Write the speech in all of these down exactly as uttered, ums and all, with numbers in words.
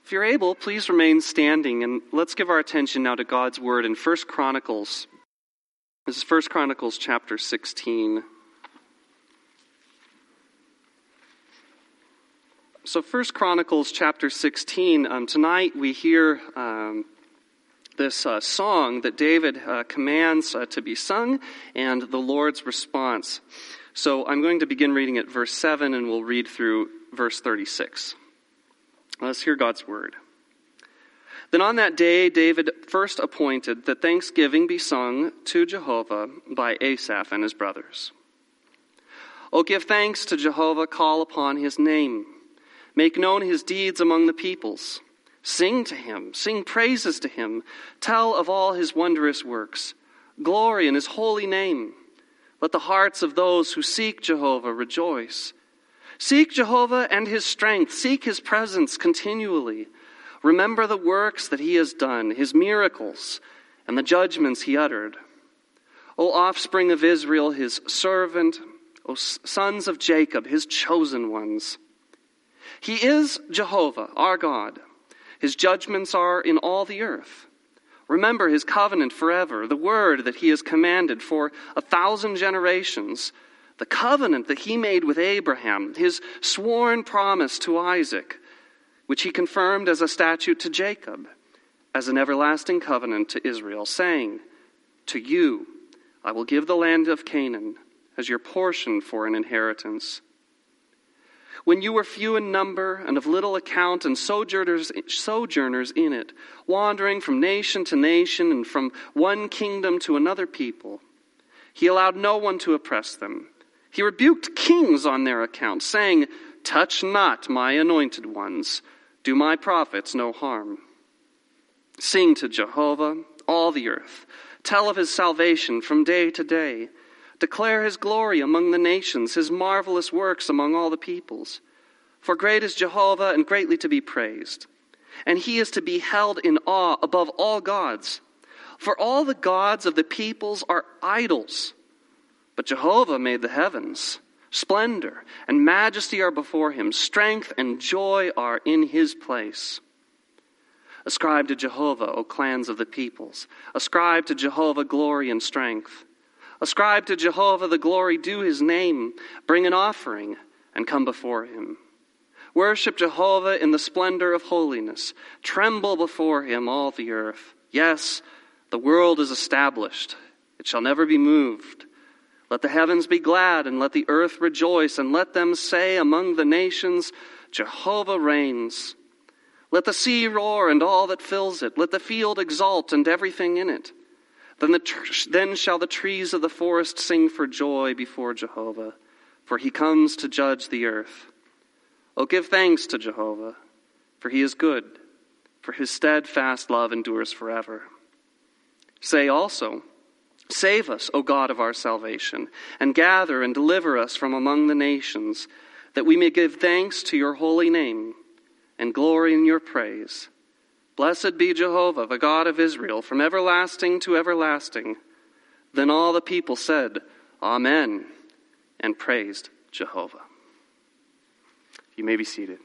If you're able, please remain standing, and let's give our attention now to God's word in First Chronicles. This is First Chronicles chapter sixteen. So First Chronicles chapter sixteen, um, tonight we hear um, this uh, song that David uh, commands uh, to be sung, and the Lord's response. So I'm going to begin reading at verse seven, and we'll read through verse thirty-six. Let's hear God's word. Then on that day, David first appointed that thanksgiving be sung to Jehovah by Asaph and his brothers. O give thanks to Jehovah, call upon his name. Make known his deeds among the peoples. Sing to him, sing praises to him. Tell of all his wondrous works. Glory in his holy name. Let the hearts of those who seek Jehovah rejoice. Seek Jehovah and his strength. Seek his presence continually. Remember the works that he has done, his miracles, and the judgments he uttered. O offspring of Israel, his servant, O sons of Jacob, his chosen ones. He is Jehovah, our God. His judgments are in all the earth. Remember his covenant forever, the word that he has commanded for a thousand generations, the covenant that he made with Abraham, his sworn promise to Isaac, which he confirmed as a statute to Jacob, as an everlasting covenant to Israel, saying, to you I will give the land of Canaan as your portion for an inheritance. When you were few in number and of little account and sojourners, sojourners in it, wandering from nation to nation and from one kingdom to another people, he allowed no one to oppress them. He rebuked kings on their account, saying, touch not my anointed ones. Do my prophets no harm. Sing to Jehovah, all the earth. Tell of his salvation from day to day. Declare his glory among the nations, his marvelous works among all the peoples. For great is Jehovah and greatly to be praised. And he is to be held in awe above all gods. For all the gods of the peoples are idols. But Jehovah made the heavens. Splendor and majesty are before him. Strength and joy are in his place. Ascribe to Jehovah, O clans of the peoples. Ascribe to Jehovah glory and strength. Ascribe to Jehovah the glory due his name. Bring an offering and come before him. Worship Jehovah in the splendor of holiness. Tremble before him, all the earth. Yes, the world is established. It shall never be moved. Let the heavens be glad, and let the earth rejoice, and let them say among the nations, Jehovah reigns. Let the sea roar, and all that fills it. Let the field exult, and everything in it. Then, the tr- then shall the trees of the forest sing for joy before Jehovah, for he comes to judge the earth. O give thanks to Jehovah, for he is good, for his steadfast love endures forever. Say also, save us, O God of our salvation, and gather and deliver us from among the nations, that we may give thanks to your holy name and glory in your praise. Blessed be Jehovah, the God of Israel, from everlasting to everlasting. Then all the people said, Amen, and praised Jehovah. You may be seated.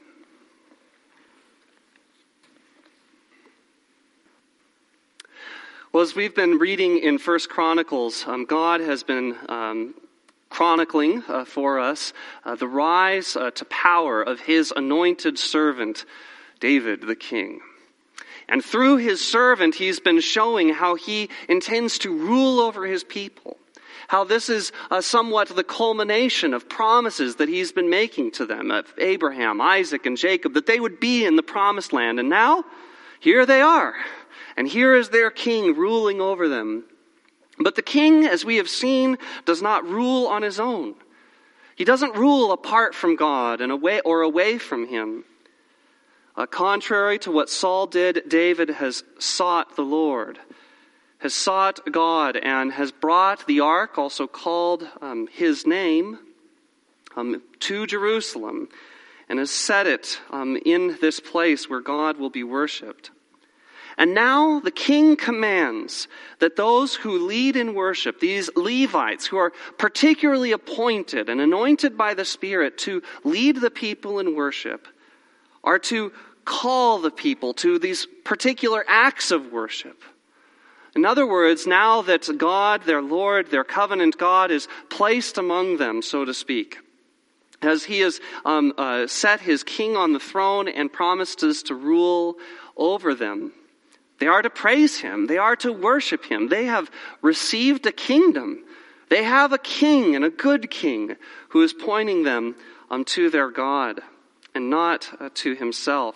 Well, as we've been reading in First Chronicles, um, God has been um, chronicling uh, for us uh, the rise uh, to power of his anointed servant, David the king. And through his servant, he's been showing how he intends to rule over his people. How this is uh, somewhat the culmination of promises that he's been making to them, of Abraham, Isaac, and Jacob, that they would be in the promised land. And now, here they are. And here is their king ruling over them. But the king, as we have seen, does not rule on his own. He doesn't rule apart from God and away or away from him. Uh, contrary to what Saul did, David has sought the Lord, has sought God, and has brought the ark, also called um, his name, um, to Jerusalem, and has set it um, in this place where God will be worshipped. And now the king commands that those who lead in worship, these Levites who are particularly appointed and anointed by the Spirit to lead the people in worship, are to call the people to these particular acts of worship. In other words, now that God, their Lord, their covenant God, is placed among them, so to speak, as he has um, uh, set his king on the throne and promises to rule over them, they are to praise him. They are to worship him. They have received a kingdom. They have a king, and a good king, who is pointing them um, to their God and not uh, to himself.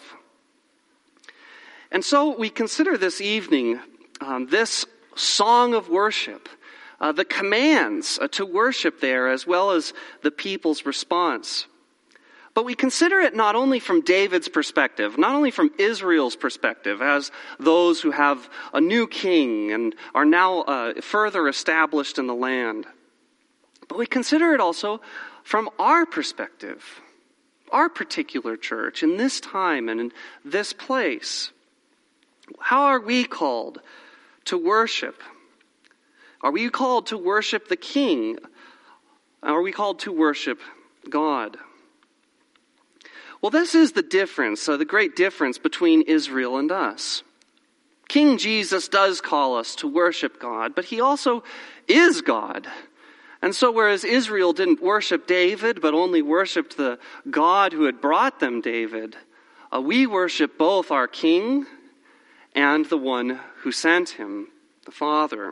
And so we consider this evening Um, this song of worship, uh, the commands uh, to worship there, as well as the people's response. But we consider it not only from David's perspective, not only from Israel's perspective, as those who have a new king and are now uh, further established in the land, but we consider it also from our perspective, our particular church in this time and in this place. How are we called to worship? Are we called to worship the King? Are we called to worship God? Well, this is the difference, uh, the great difference between Israel and us. King Jesus does call us to worship God, but he also is God. And so whereas Israel didn't worship David, but only worshiped the God who had brought them David, uh, we worship both our King and the one who sent him, the Father.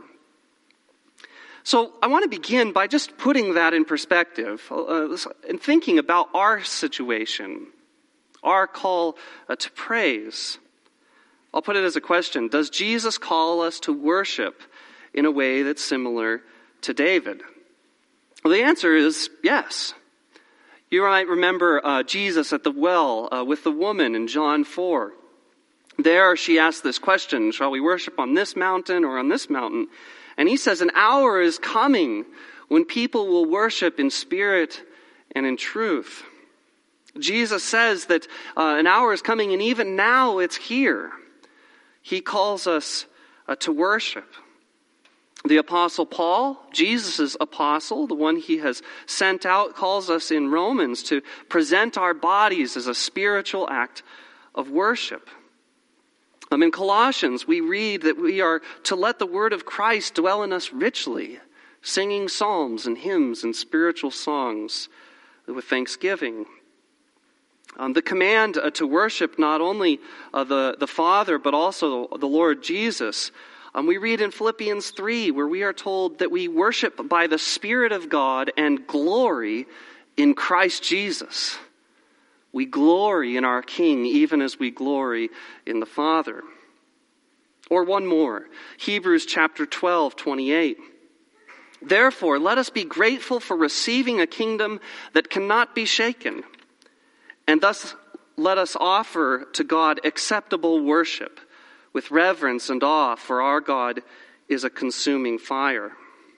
So I want to begin by just putting that in perspective uh, and thinking about our situation, our call uh, to praise. I'll put it as a question. Does Jesus call us to worship in a way that's similar to David? Well, the answer is yes. You might remember uh, Jesus at the well uh, with the woman in John four. There she asked this question, shall we worship on this mountain or on this mountain? And he says, an hour is coming when people will worship in spirit and in truth. Jesus says that uh, an hour is coming, and even now it's here. He calls us uh, to worship. The Apostle Paul, Jesus' apostle, the one he has sent out, calls us in Romans to present our bodies as a spiritual act of worship. Um, in Colossians, we read that we are to let the word of Christ dwell in us richly, singing psalms and hymns and spiritual songs with thanksgiving. Um, the command uh, to worship not only uh, the, the Father, but also the Lord Jesus. Um, we read in Philippians three, where we are told that we worship by the Spirit of God and glory in Christ Jesus. We glory in our King, even as we glory in the Father. Or one more, Hebrews chapter twelve, twenty-eight. Therefore, let us be grateful for receiving a kingdom that cannot be shaken, and thus let us offer to God acceptable worship with reverence and awe, for our God is a consuming fire.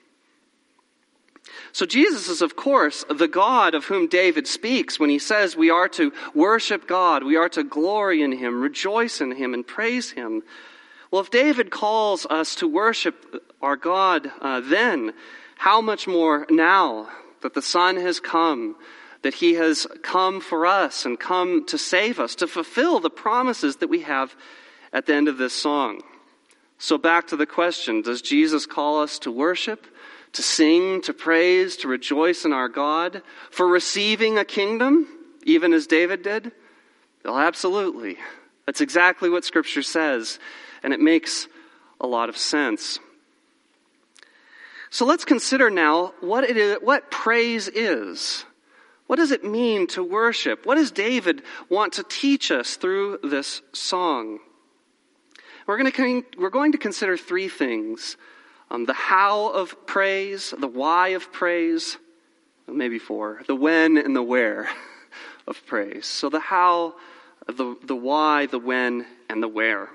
So Jesus is, of course, the God of whom David speaks when he says we are to worship God, we are to glory in him, rejoice in him, and praise him. Well, if David calls us to worship our God uh, then, how much more now that the Son has come, that he has come for us and come to save us, to fulfill the promises that we have at the end of this song. So back to the question, does Jesus call us to worship, to sing, to praise, to rejoice in our God, for receiving a kingdom, even as David did? Well, absolutely. That's exactly what Scripture says, and it makes a lot of sense. So let's consider now what it is, what praise is. What does it mean to worship? What does David want to teach us through this song? We're going to, we're going to consider three things. Um, the how of praise, the why of praise, maybe four, the when and the where of praise. So the how, the, the why, the when, and the where.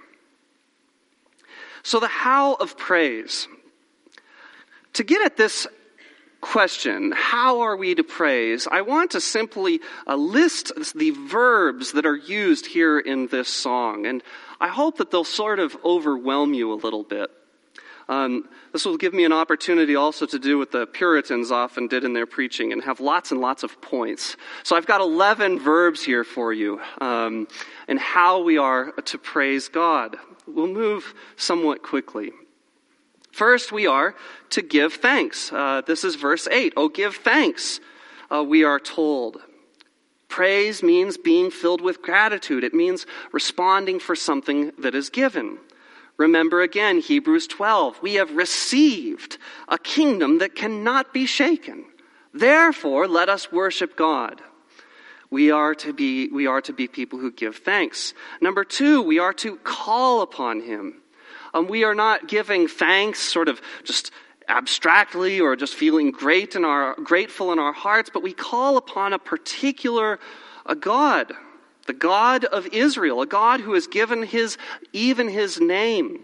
So the how of praise. To get at this question, how are we to praise? I want to simply uh, list the verbs that are used here in this song, and I hope that they'll sort of overwhelm you a little bit. Um, this will give me an opportunity also to do what the Puritans often did in their preaching and have lots and lots of points. So I've got eleven verbs here for you um, and how we are to praise God. We'll move somewhat quickly. First, we are to give thanks. Uh, this is verse eight. Oh, give thanks, uh, we are told. Praise means being filled with gratitude. It means responding for something that is given. Remember again, Hebrews twelve, we have received a kingdom that cannot be shaken. Therefore, let us worship God. We are to be, we are to be people who give thanks. Number two, we are to call upon him. Um, we are not giving thanks sort of just abstractly or just feeling great in our, grateful in our hearts, but we call upon a particular a God. The God of Israel, a God who has given his, even his name,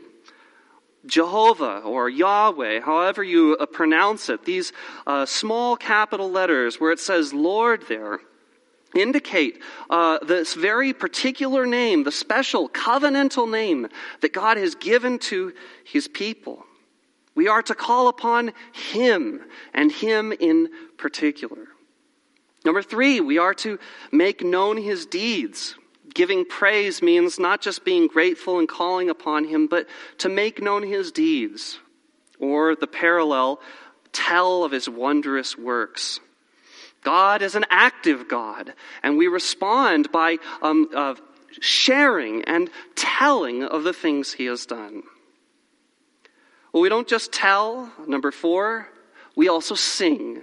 Jehovah or Yahweh, however you uh, pronounce it. These uh, small capital letters where it says Lord there indicate uh, this very particular name, the special covenantal name that God has given to his people. We are to call upon him and him in particular. Number three, we are to make known his deeds. Giving praise means not just being grateful and calling upon him, but to make known his deeds. Or the parallel, tell of his wondrous works. God is an active God, and we respond by um, uh, sharing and telling of the things he has done. Well, we don't just tell. Number four, we also sing.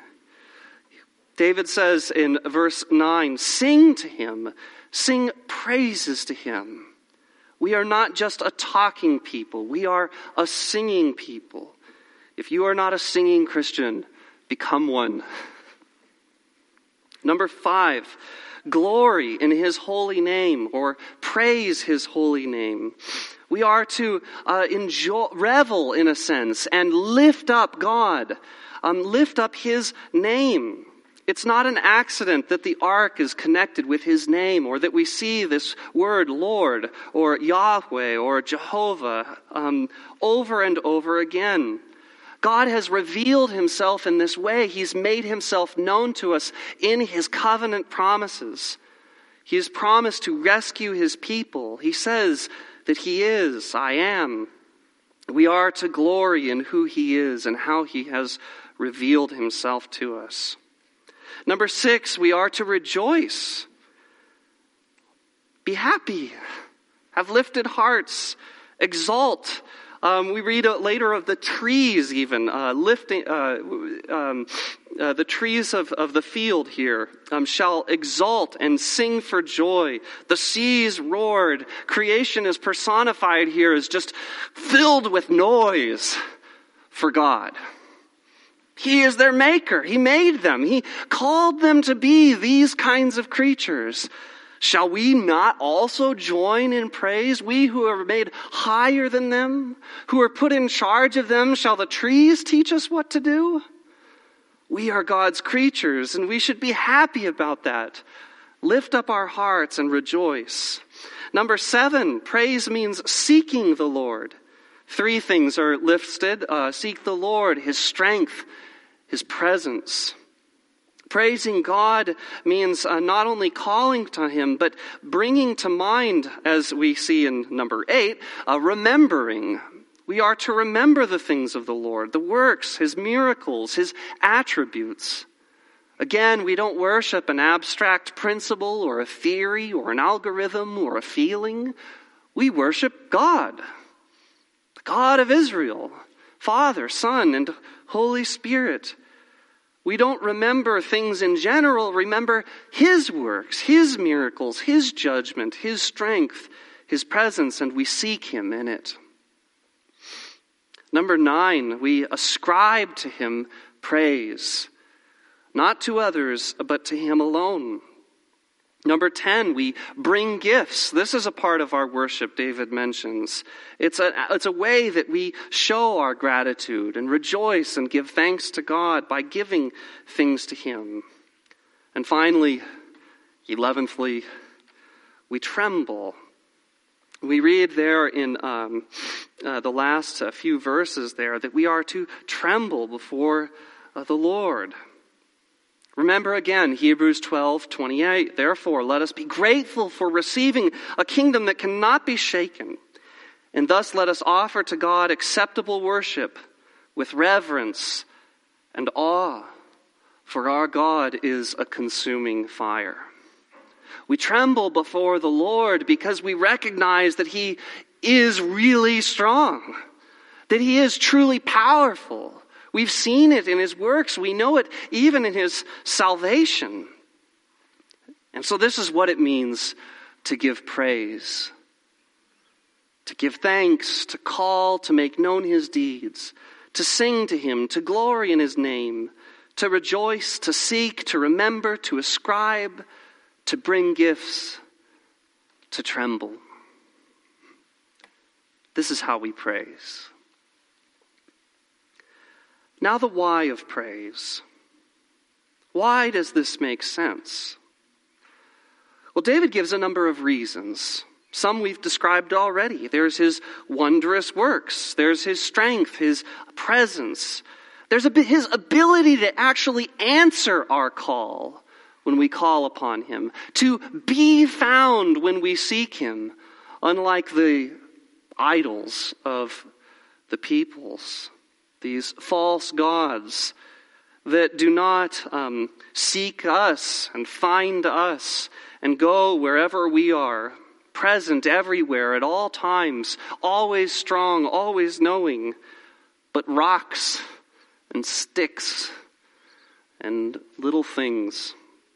David says in verse nine, sing to him, sing praises to him. We are not just a talking people, we are a singing people. If you are not a singing Christian, become one. Number five, glory in his holy name or praise his holy name. We are to uh, enjoy, revel in a sense and lift up God, um, lift up his name. It's not an accident that the ark is connected with his name or that we see this word Lord or Yahweh or Jehovah um, over and over again. God has revealed himself in this way. He's made himself known to us in his covenant promises. He has promised to rescue his people. He says that he is, I am. We are to glory in who he is and how he has revealed himself to us. Number six, we are to rejoice. Be happy. Have lifted hearts. Exult. Um, we read later of the trees even, uh, lifting, uh, um, uh, the trees of, of the field here um, shall exult and sing for joy. The seas roared. Creation is personified here as just filled with noise for God. He is their maker. He made them. He called them to be these kinds of creatures. Shall we not also join in praise? We who are made higher than them, who are put in charge of them, shall the trees teach us what to do? We are God's creatures, and we should be happy about that. Lift up our hearts and rejoice. Number seven, praise means seeking the Lord. Three things are listed. Uh, seek the Lord, his strength, his presence. Praising God means uh, not only calling to him, but bringing to mind, as we see in number eight, uh, remembering. We are to remember the things of the Lord, the works, his miracles, his attributes. Again, we don't worship an abstract principle or a theory or an algorithm or a feeling. We worship God, the God of Israel, Father, Son, and Holy Spirit. We don't remember things in general. Remember his works, his miracles, his judgment, his strength, his presence, and we seek him in it. Number nine, we ascribe to him praise, not to others, but to him alone. Number ten, we bring gifts. This is a part of our worship David mentions. It's a, it's a way that we show our gratitude and rejoice and give thanks to God by giving things to him. And finally, eleventhly, we tremble. We read there in um, uh, the last uh, few verses there, that we are to tremble before uh, the Lord. Remember again, Hebrews twelve twenty-eight, therefore let us be grateful for receiving a kingdom that cannot be shaken, and thus let us offer to God acceptable worship with reverence and awe, for our God is a consuming fire. We tremble before the Lord because we recognize that He is really strong, that He is truly powerful. We've seen it in His works. We know it even in His salvation. And so this is what it means to give praise, to give thanks, to call, to make known His deeds, to sing to Him, to glory in His name, to rejoice, to seek, to remember, to ascribe, to bring gifts, to tremble. This is how we praise. Now the why of praise. Why does this make sense? Well, David gives a number of reasons. Some we've described already. There's his wondrous works. There's his strength, his presence. There's a bit, his ability to actually answer our call when we call upon Him, to be found when we seek Him, unlike the idols of the peoples, these false gods that do not um, seek us and find us and go wherever we are, present everywhere at all times, always strong, always knowing, but rocks and sticks and little things.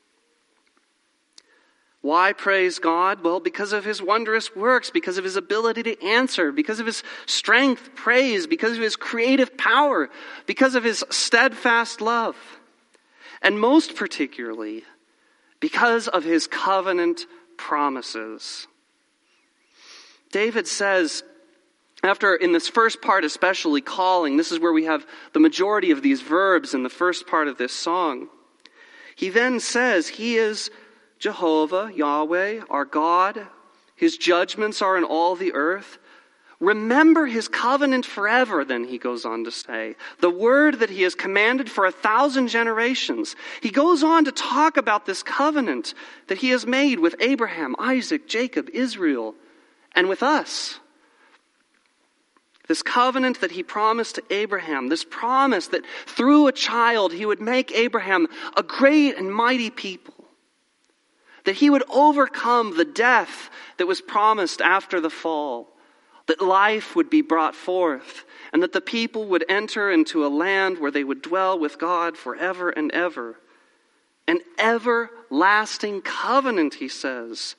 Why praise God? Well, because of His wondrous works, because of His ability to answer, because of His strength, praise, because of His creative power, because of His steadfast love, and most particularly, because of His covenant promises. David says, after, in this first part especially, calling, this is where we have the majority of these verbs in the first part of this song. He then says, He is Jehovah, Yahweh, our God. His judgments are in all the earth. Remember His covenant forever, then he goes on to say. The word that He has commanded for a thousand generations. He goes on to talk about this covenant that He has made with Abraham, Isaac, Jacob, Israel, and with us. This covenant that He promised to Abraham, this promise that through a child He would make Abraham a great and mighty people. That He would overcome the death that was promised after the fall. That life would be brought forth. And that the people would enter into a land where they would dwell with God forever and ever. An everlasting covenant, he says.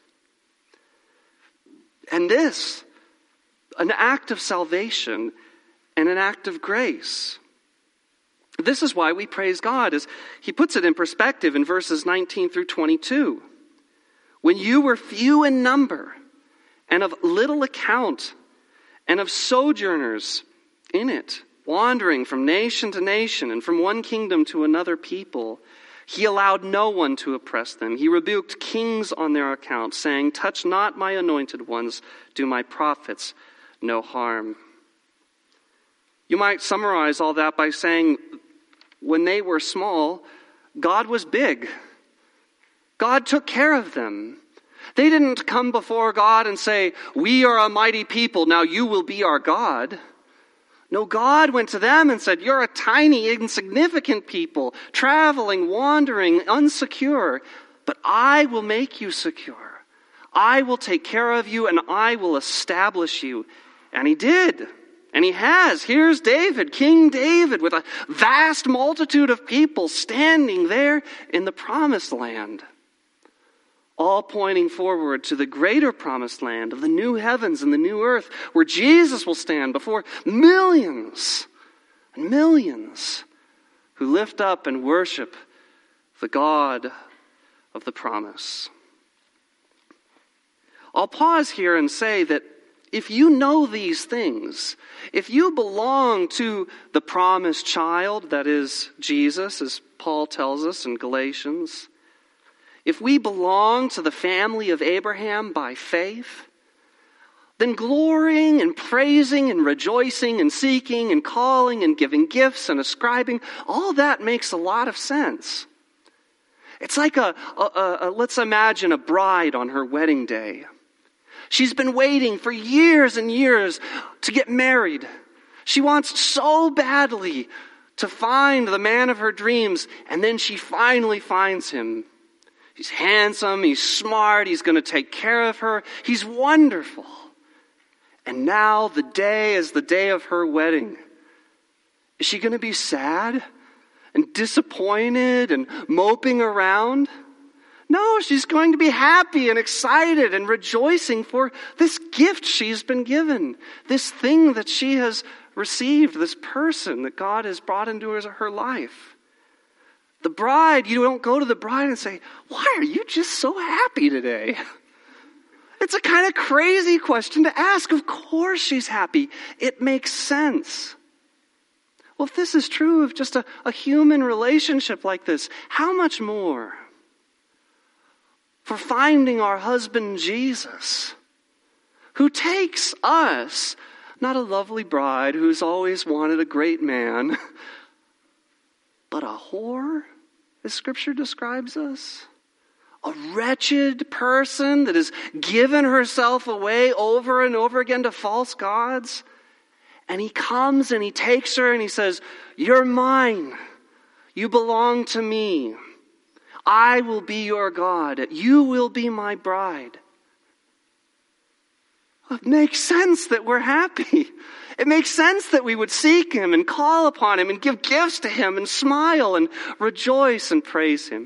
And this, an act of salvation and an act of grace. This is why we praise God, as he puts it in perspective in verses nineteen through twenty-two. When you were few in number, and of little account, and of sojourners in it, wandering from nation to nation, and from one kingdom to another people, He allowed no one to oppress them. He rebuked kings on their account, saying, touch not my anointed ones, do my prophets no harm. You might summarize all that by saying, when they were small, God was big. God took care of them. They didn't come before God and say, we are a mighty people, now you will be our God. No, God went to them and said, you're a tiny, insignificant people, traveling, wandering, unsecure, but I will make you secure. I will take care of you and I will establish you. And He did. And He has. Here's David, King David, with a vast multitude of people standing there in the promised land. All pointing forward to the greater promised land of the new heavens and the new earth, where Jesus will stand before millions and millions who lift up and worship the God of the promise. I'll pause here and say that if you know these things, if you belong to the promised child, that is Jesus, as Paul tells us in Galatians, if we belong to the family of Abraham by faith, then glorying and praising and rejoicing and seeking and calling and giving gifts and ascribing, all that makes a lot of sense. It's like a, a, a, a let's imagine a bride on her wedding day. She's been waiting for years and years to get married. She wants so badly to find the man of her dreams, and then she finally finds him. He's handsome, he's smart, he's going to take care of her, he's wonderful. And now the day is the day of her wedding. Is she going to be sad and disappointed and moping around? No, she's going to be happy and excited and rejoicing for this gift she's been given, this thing that she has received, this person that God has brought into her life. The bride, you don't go to the bride and say, "Why are you just so happy today?" It's a kind of crazy question to ask. Of course she's happy. It makes sense. Well, if this is true of just a, a human relationship like this, how much more for finding our husband Jesus, who takes us, not a lovely bride who's always wanted a great man, but a whore, as Scripture describes us. A wretched person that has given herself away over and over again to false gods. And he comes and he takes her and he says, "You're mine. You belong to me. I will be your God. You will be my bride." It makes sense that we're happy. It makes sense that we would seek him and call upon him and give gifts to him and smile and rejoice and praise him.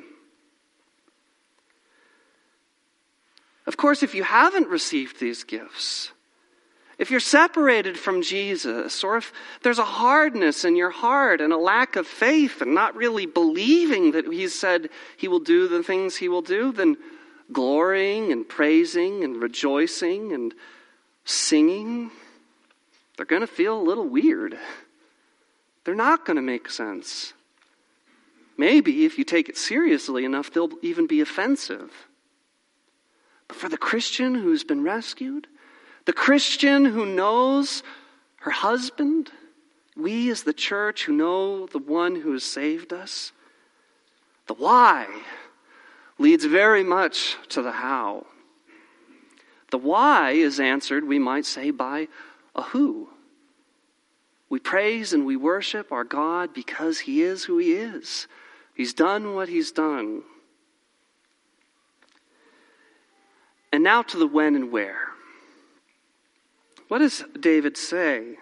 Of course, if you haven't received these gifts, if you're separated from Jesus, or if there's a hardness in your heart and a lack of faith and not really believing that he said he will do the things he will do, then glorying and praising and rejoicing and singing, they're going to feel a little weird. They're not going to make sense. Maybe if you take it seriously enough, they'll even be offensive. But for the Christian who's been rescued, the Christian who knows her husband, we as the church who know the one who has saved us, the why leads very much to the how. The why is answered, we might say, by a who. We praise and we worship our God because he is who he is. He's done what he's done. And now to the when and where. What does David say?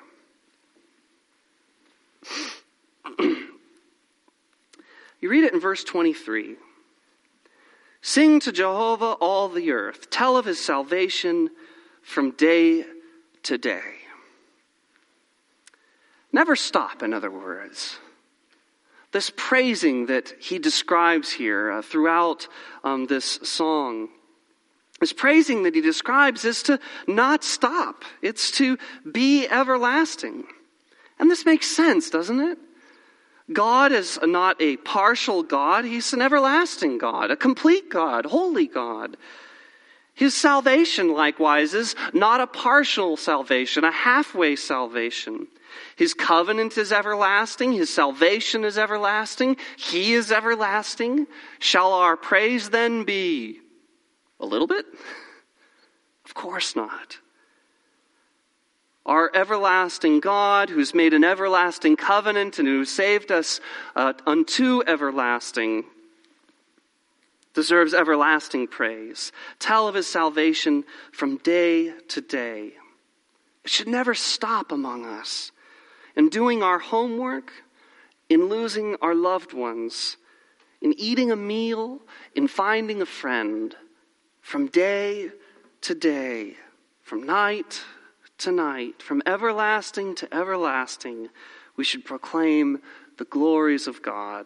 You read it in verse twenty-three. "Sing to Jehovah all the earth. Tell of his salvation from day to day." Never stop, in other words. This praising that he describes here uh, throughout um, this song, this praising that he describes is to not stop. It's to be everlasting. And this makes sense, doesn't it? God is not a partial God. He's an everlasting God, a complete God, holy God. His salvation, likewise, is not a partial salvation, a halfway salvation. His covenant is everlasting. His salvation is everlasting. He is everlasting. Shall our praise then be a little bit? Of course not. Our everlasting God, who's made an everlasting covenant and who saved us uh, unto everlasting, deserves everlasting praise. Tell of his salvation from day to day. It should never stop among us. In doing our homework, in losing our loved ones, in eating a meal, in finding a friend, from day to day, from night to night, from everlasting to everlasting, we should proclaim the glories of God.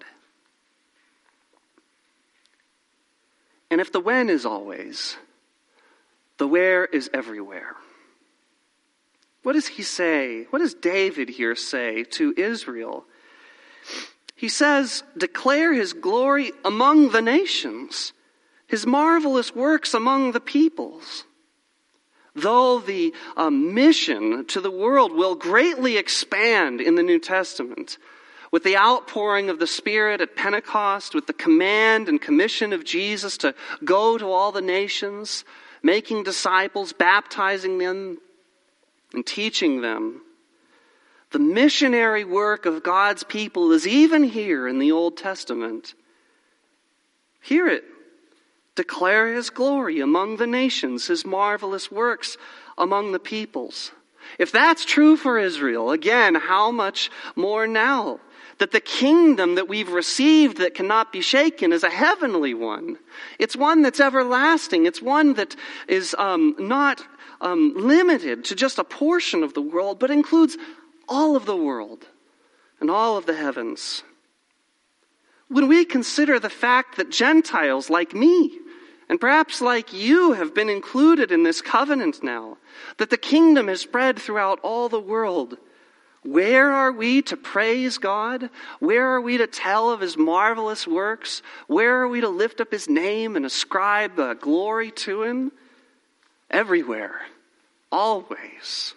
And if the when is always, the where is everywhere. What does he say? What does David here say to Israel? He says, declare his glory among the nations, his marvelous works among the peoples. though the um, mission to the world will greatly expand in the New Testament, with the outpouring of the Spirit at Pentecost, with the command and commission of Jesus to go to all the nations, making disciples, baptizing them, and teaching them, the missionary work of God's people is even here in the Old Testament. Hear it. Declare his glory among the nations, his marvelous works among the peoples. If that's true for Israel, again, how much more now? That the kingdom that we've received that cannot be shaken is a heavenly one. It's one that's everlasting. It's one that is um, not um, limited to just a portion of the world, but includes all of the world and all of the heavens. When we consider the fact that Gentiles like me, and perhaps like you, have been included in this covenant now, that the kingdom has spread throughout all the world, where are we to praise God? Where are we to tell of his marvelous works? Where are we to lift up his name and ascribe uh, glory to him? Everywhere. Always.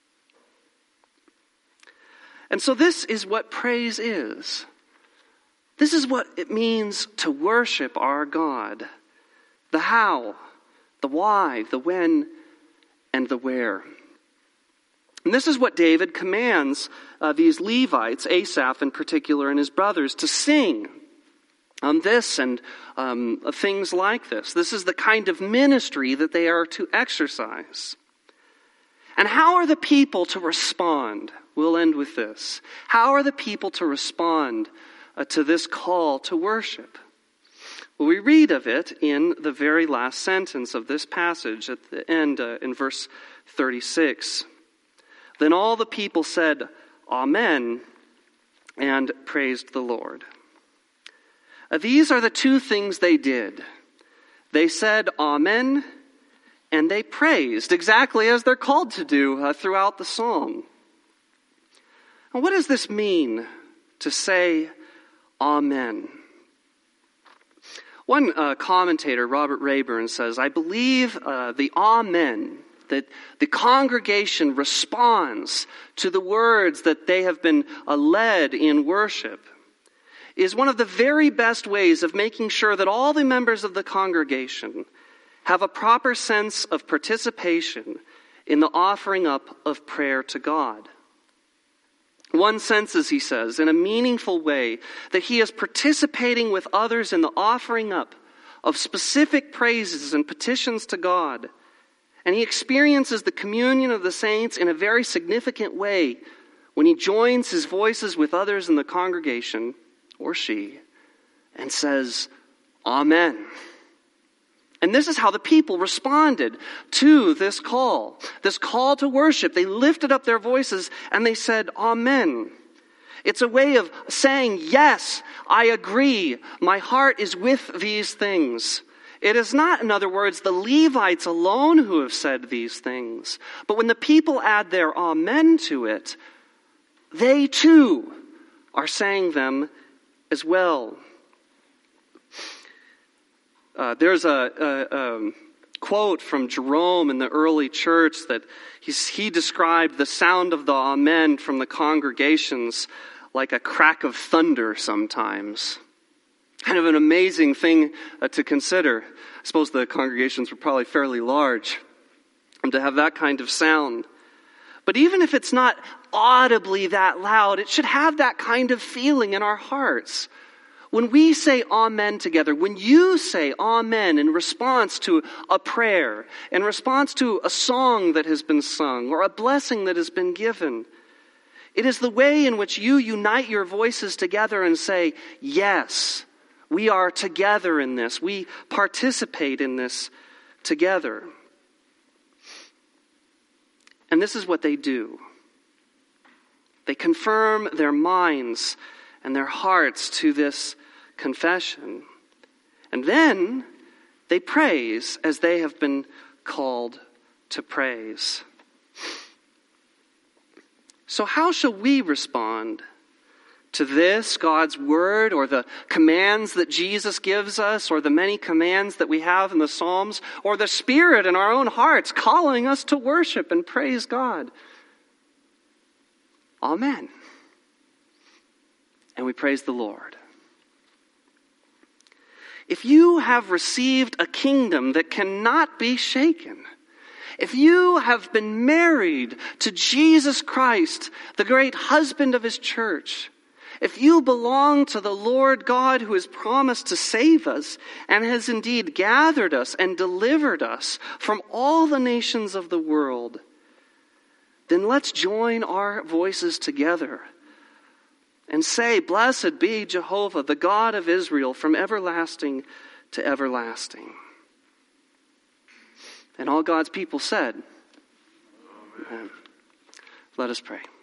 And so this is what praise is. This is what it means to worship our God. The how, the why, the when, and the where. And this is what David commands uh, these Levites, Asaph in particular, and his brothers to sing on this and um, things like this. This is the kind of ministry that they are to exercise. And how are the people to respond? We'll end with this. How are the people to respond uh, to this call to worship? Well, we read of it in the very last sentence of this passage at the end uh, in verse thirty-six. Then all the people said, Amen, and praised the Lord. Uh, these are the two things they did. They said, Amen, and they praised, exactly as they're called to do uh, throughout the psalm. And what does this mean, to say Amen? One uh, commentator, Robert Rayburn, says, I believe uh, the Amen, that the congregation responds to the words that they have been uh, led in worship, is one of the very best ways of making sure that all the members of the congregation have a proper sense of participation in the offering up of prayer to God. One senses, he says, in a meaningful way, that he is participating with others in the offering up of specific praises and petitions to God. And he experiences the communion of the saints in a very significant way when he joins his voices with others in the congregation, or she, and says, Amen. And this is how the people responded to this call, this call to worship. They lifted up their voices and they said, Amen. It's a way of saying, yes, I agree. My heart is with these things. It is not, in other words, the Levites alone who have said these things. But when the people add their amen to it, they too are saying them as well. Uh, there's a, a um, quote from Jerome in the early church that he's, he described the sound of the amen from the congregations like a crack of thunder sometimes. Kind of an amazing thing uh, to consider. I suppose the congregations were probably fairly large and to have that kind of sound. But even if it's not audibly that loud, it should have that kind of feeling in our hearts. When we say amen together, when you say amen in response to a prayer, in response to a song that has been sung, or a blessing that has been given, it is the way in which you unite your voices together and say, yes, we are together in this. We participate in this together. And this is what they do. They confirm their minds and their hearts to this confession. And then they praise as they have been called to praise. So how shall we respond to this, God's word, or the commands that Jesus gives us, or the many commands that we have in the Psalms, or the Spirit in our own hearts calling us to worship and praise God. Amen. And we praise the Lord. If you have received a kingdom that cannot be shaken, if you have been married to Jesus Christ, the great husband of his church, if you belong to the Lord God who has promised to save us and has indeed gathered us and delivered us from all the nations of the world, then let's join our voices together and say, "Blessed be Jehovah, the God of Israel, from everlasting to everlasting." And all God's people said, Amen. Let us pray.